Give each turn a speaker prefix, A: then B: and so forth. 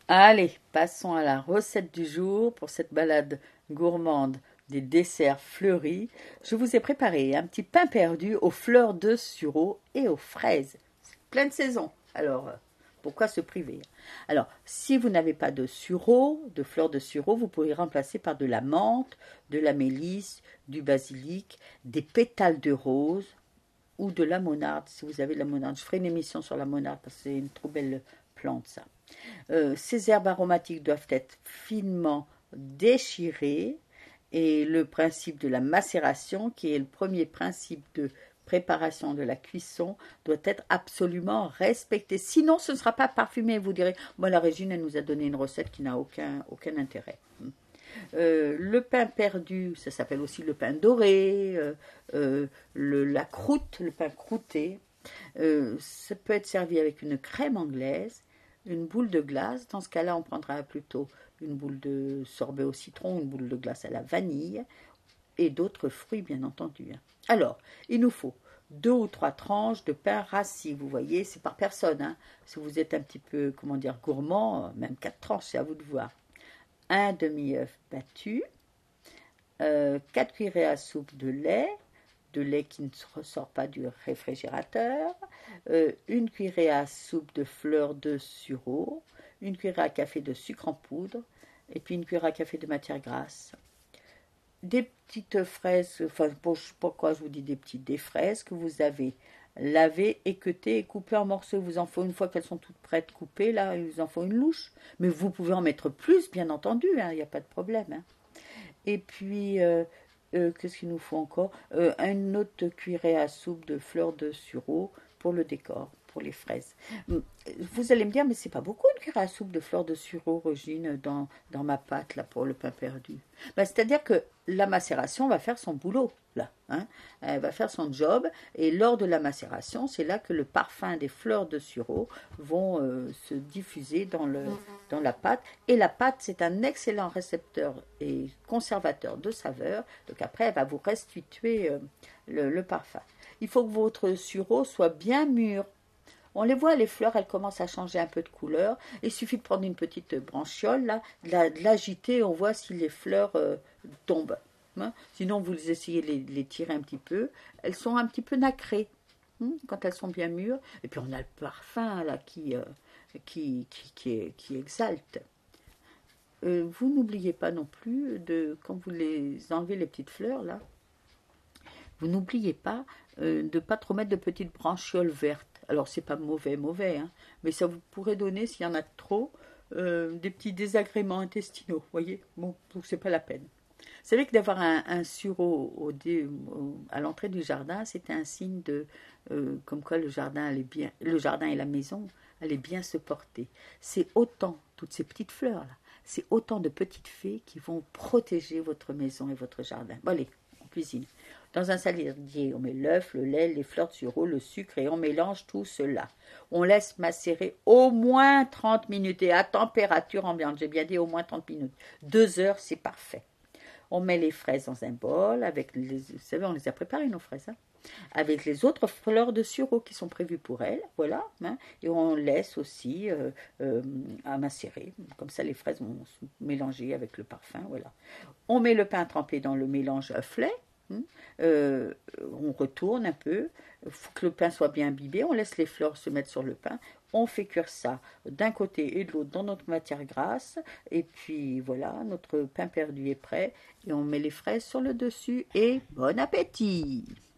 A: Allez, passons à la recette du jour pour cette balade gourmande des desserts fleuris. Je vous ai préparé un petit pain perdu aux fleurs de sureau et aux fraises. C'est pleine saison. Alors, pourquoi se priver? Alors, si vous n'avez pas de sureau, de fleurs de sureau, vous pourrez remplacer par de la menthe, de la mélisse, du basilic, des pétales de rose ou de la monarde, si vous avez de la monarde. Je ferai une émission sur la monarde parce que c'est une trop belle plante, ça. Ces herbes aromatiques doivent être finement déchirées et le principe de la macération, qui est le premier principe de préparation de la cuisson, doit être absolument respecté. Sinon, ce ne sera pas parfumé. Vous direz, bon, la Régine, elle nous a donné une recette qui n'a aucun intérêt. Le pain perdu, ça s'appelle aussi le pain doré, la croûte, le pain croûté. Ça peut être servi avec une crème anglaise, une boule de glace. Dans ce cas-là, on prendra plutôt une boule de sorbet au citron, une boule de glace à la vanille et d'autres fruits, bien entendu. Alors, il nous faut 2 ou 3 tranches de pain rassis. Vous voyez, c'est par personne. Hein. Si vous êtes un petit peu, comment dire, gourmand, même 4 tranches, c'est à vous de voir. Un demi-œuf battu, 4 cuillerées à soupe de lait qui ne ressort pas du réfrigérateur, une cuillerée à soupe de fleurs de sureau, une cuillerée à café de sucre en poudre, et puis une cuillerée à café de matière grasse. Des petites fraises, enfin, pourquoi je vous dis des fraises que vous avez lavées, équeutées et coupées en morceaux. Il vous en faut, une fois qu'elles sont toutes prêtes coupées, là, il vous en faut une louche. Mais vous pouvez en mettre plus, bien entendu, il n'y a pas de problème. Hein. Et puis, qu'est-ce qu'il nous faut encore? Une autre cuillerée à soupe de fleurs de sureau pour le décor, pour les fraises. Vous allez me dire, mais c'est pas beaucoup une cuillerée à soupe de fleurs de sureau, Régine, dans ma pâte là pour le pain perdu. Ben, c'est-à-dire que la macération va faire son boulot là. Hein. Elle va faire son job et lors de la macération, c'est là que le parfum des fleurs de sureau vont se diffuser dans la pâte. Et la pâte, c'est un excellent récepteur et conservateur de saveur. Donc après, elle va vous restituer le parfum. Il faut que votre sureau soit bien mûr. On les voit, les fleurs, elles commencent à changer un peu de couleur. Il suffit de prendre une petite branchiole, là, de l'agiter, on voit si les fleurs tombent. Hein. Sinon, vous essayez de les tirer un petit peu. Elles sont un petit peu nacrées quand elles sont bien mûres. Et puis, on a le parfum là, qui exalte. Vous n'oubliez pas non plus, quand vous les enlevez, les petites fleurs, là, vous n'oubliez pas de ne pas trop mettre de petites branchioles vertes. Alors, c'est pas mauvais, hein, mais ça vous pourrait donner, s'il y en a trop, des petits désagréments intestinaux, voyez. Bon, donc c'est pas la peine. Vous savez que d'avoir un sureau à l'entrée du jardin, c'est un signe de comme quoi le jardin et la maison allaient bien se porter. C'est autant, toutes ces petites fleurs là, c'est autant de petites fées qui vont protéger votre maison et votre jardin. Bon, allez, on cuisine. Dans un saladier, on met l'œuf, le lait, les fleurs de sureau, le sucre et on mélange tout cela. On laisse macérer au moins 30 minutes et à température ambiante. J'ai bien dit au moins 30 minutes. 2 heures, c'est parfait. On met les fraises dans un bol avec vous savez, on les a préparées nos fraises, hein, avec les autres fleurs de sureau qui sont prévues pour elles, voilà, hein, et on laisse aussi à macérer. Comme ça, les fraises vont se mélanger avec le parfum, voilà. On met le pain trempé dans le mélange œuf-lait. On retourne un peu, il faut que le pain soit bien imbibé, on laisse les fleurs se mettre sur le pain, on fait cuire ça d'un côté et de l'autre dans notre matière grasse, et puis voilà, notre pain perdu est prêt, et on met les fraises sur le dessus, et bon appétit!